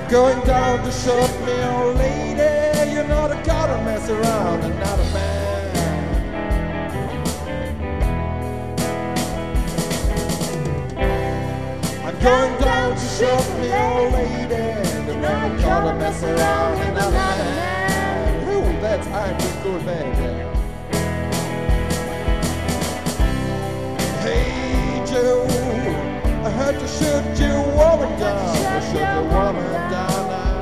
Going down to shut me, old lady. You know I gotta mess around and not a man. I'm going down to shut me, old lady. You know I gotta mess around and not a man. Ooh, that's I'm just good, baby. Hey Joe, I had to shoot your woman down. Shoot your woman down now.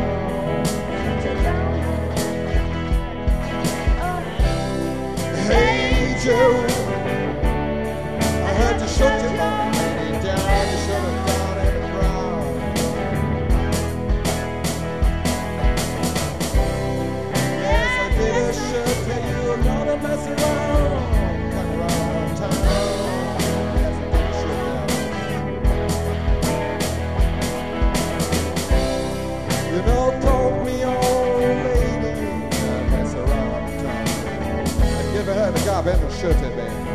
Hey Joe, I had to shoot your lady down. To shut her down in the ground. Yes, I did shoot you. You gotta mess around. Come around town. You know, call me old lady, mess around town. Have you ever heard a guy been a shooting, man?